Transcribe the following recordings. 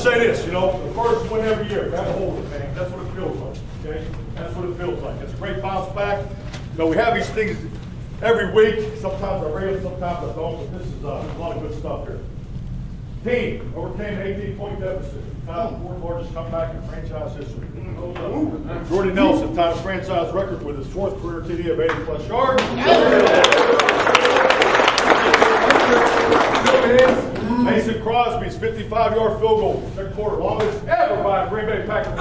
just say this, you know, the first win every year, grab a hold of it, man. That's what it feels like, okay? That's what it feels like. It's a great bounce back. You know, we have these things every week. Sometimes I bring them, sometimes I don't, but this is a lot of good stuff here. Team overcame an 18-point deficit. Tied the fourth largest comeback in franchise history. Jordy Nelson tied a franchise record with his fourth career TD of 80-plus yards. Mason Crosby's 55-yard field goal, second quarter, longest ever by a Green Bay Packers.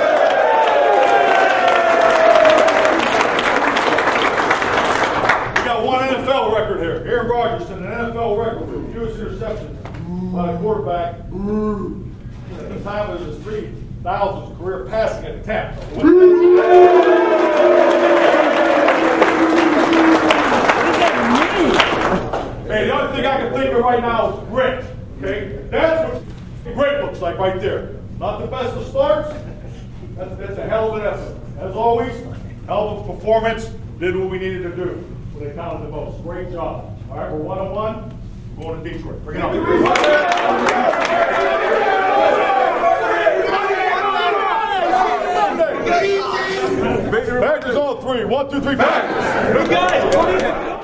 We got one NFL record here. Aaron Rodgers set an NFL record with fewest interceptions by a quarterback. At the time, it was his 3,000th career passing attempt. Hey, the only thing I can think of right now is grit. Okay, that's what grit looks like right there. Not the best of starts. That's a hell of an effort. As always, hell of a performance. Did what we needed to do when they counted the most. Great job. All right, we're 1-1. We're going to Detroit. Bring it on. Badgers on 3. 1, 2, 3. Badgers. Good guys.